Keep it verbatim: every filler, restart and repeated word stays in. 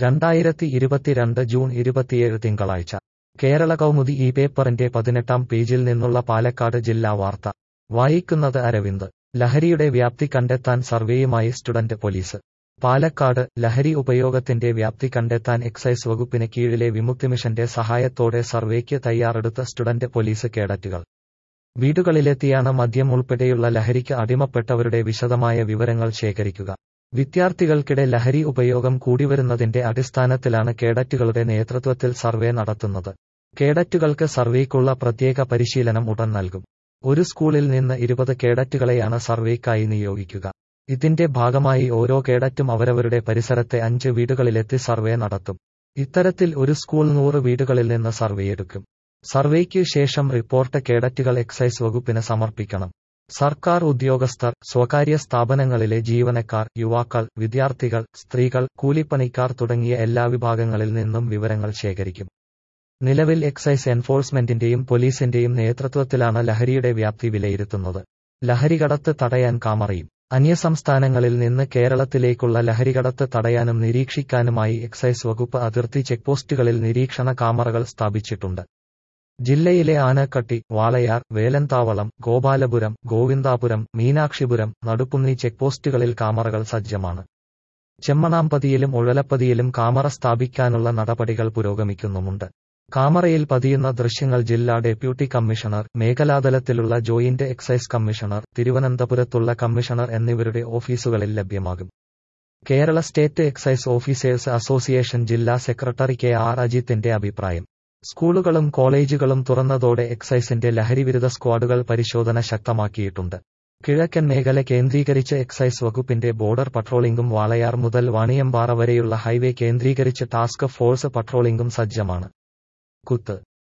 രണ്ടായിരത്തി ഇരുപത്തിരണ്ട് ജൂൺ ഇരുപത്തിയേഴ് തിങ്കളാഴ്ച കേരള കൗമുദി ഈ പേപ്പറിന്റെ പതിനെട്ടാം പേജിൽ നിന്നുള്ള പാലക്കാട് ജില്ലാ വാർത്ത വായിക്കുന്നത് അരവിന്ദ്. ലഹരിയുടെ വ്യാപ്തി കണ്ടെത്താൻ സർവേയുമായി സ്റ്റുഡന്റ് പോലീസ്. പാലക്കാട് ലഹരി ഉപയോഗത്തിന്റെ വ്യാപ്തി കണ്ടെത്താൻ എക്സൈസ് വകുപ്പിന് കീഴിലെ വിമുക്തിമിഷന്റെ സഹായത്തോടെ സർവേക്ക് തയ്യാറെടുത്ത സ്റ്റുഡന്റ് പോലീസ് കേഡറ്റുകൾ വീടുകളിലെത്തിയാണ് മദ്യം ഉൾപ്പെടെയുള്ള ലഹരിക്ക് അടിമപ്പെട്ടവരുടെ വിശദമായ വിവരങ്ങൾ ശേഖരിക്കുക. വിദ്യാർത്ഥികൾക്കിടെ ലഹരി ഉപയോഗം കൂടിവരുന്നതിന്റെ അടിസ്ഥാനത്തിലാണ് കേഡറ്റുകളുടെ നേതൃത്വത്തിൽ സർവേ നടത്തുന്നത്. കേഡറ്റുകൾക്ക് സർവേക്കുള്ള പ്രത്യേക പരിശീലനം ഉടൻ നൽകും. ഒരു സ്കൂളിൽ നിന്ന് ഇരുപത് കേഡറ്റുകളെയാണ് സർവേക്കായി നിയോഗിക്കുക. ഇതിന്റെ ഭാഗമായി ഓരോ കേഡറ്റും അവരവരുടെ പരിസരത്തെ അഞ്ച് വീടുകളിലെത്തി സർവേ നടത്തും. ഇത്തരത്തിൽ ഒരു സ്കൂൾ നൂറ് വീടുകളിൽ നിന്ന് സർവേയെടുക്കും. സർവേയ്ക്ക് ശേഷം റിപ്പോർട്ട് കേഡറ്റുകൾ എക്സൈസ് വകുപ്പിന് സമർപ്പിക്കണം. സർക്കാർ ഉദ്യോഗസ്ഥർ, സ്വകാര്യ സ്ഥാപനങ്ങളിലെ ജീവനക്കാർ, യുവാക്കൾ, വിദ്യാർത്ഥികൾ, സ്ത്രീകൾ, കൂലിപ്പണിക്കാർ തുടങ്ങിയ എല്ലാ വിഭാഗങ്ങളിൽ നിന്നും വിവരങ്ങൾ ശേഖരിക്കും. നിലവിൽ എക്സൈസ് എൻഫോഴ്സ്മെന്റിന്റെയും പോലീസിന്റെയും നേതൃത്വത്തിലാണ് ലഹരിയുടെ വ്യാപ്തി വിലയിരുത്തുന്നത്. ലഹരികടത്ത് തടയാൻ കാമറയും. അന്യസംസ്ഥാനങ്ങളിൽ നിന്ന് കേരളത്തിലേക്കുള്ള ലഹരികടത്ത് തടയാനും നിരീക്ഷിക്കാനുമായി എക്സൈസ് വകുപ്പ് അതിർത്തി ചെക്പോസ്റ്റുകളിൽ നിരീക്ഷണ കാമറകൾ സ്ഥാപിച്ചിട്ടുണ്ട്. ജില്ലയിലെ ആനക്കട്ടി, വാളയാർ, വേലന്താവളം, ഗോപാലപുരം, ഗോവിന്ദാപുരം, മീനാക്ഷിപുരം, നടുക്കുന്നി ചെക്പോസ്റ്റുകളിൽ കാമറകൾ സജ്ജമാണ്. ചെമ്മണാമ്പതിയിലും ഉഴലപ്പതിയിലും കാമറ സ്ഥാപിക്കാനുള്ള നടപടികൾ പുരോഗമിക്കുന്നുമുണ്ട്. കാമറയിൽ പതിയുന്ന ദൃശ്യങ്ങൾ ജില്ലാ ഡെപ്യൂട്ടി കമ്മീഷണർ, മേഖലാതലത്തിലുള്ള ജോയിന്റ് എക്സൈസ് കമ്മീഷണർ, തിരുവനന്തപുരത്തുള്ള കമ്മീഷണർ എന്നിവരുടെ ഓഫീസുകളിൽ ലഭ്യമാകും. Kerala state excise officers association ജില്ലാ സെക്രട്ടറി കെ ആർ അജിത്തിന്റെ അഭിപ്രായം. സ്കൂളുകളും കോളേജുകളും തുറന്നതോടെ എക്സൈസിന്റെ ലഹരിവിരുദ്ധ സ്ക്വാഡുകൾ പരിശോധന ശക്തമാക്കിയിട്ടുണ്ട്. കിഴക്കൻ മേഖല കേന്ദ്രീകരിച്ച് എക്സൈസ് വകുപ്പിന്റെ ബോർഡർ പട്രോളിംഗും വാളയാർ മുതൽ വാണിയമ്പാറ വരെയുള്ള ഹൈവേ കേന്ദ്രീകരിച്ച് ടാസ്ക് ഫോഴ്സ് പട്രോളിംഗും സജ്ജമാണ്. കുത്ത്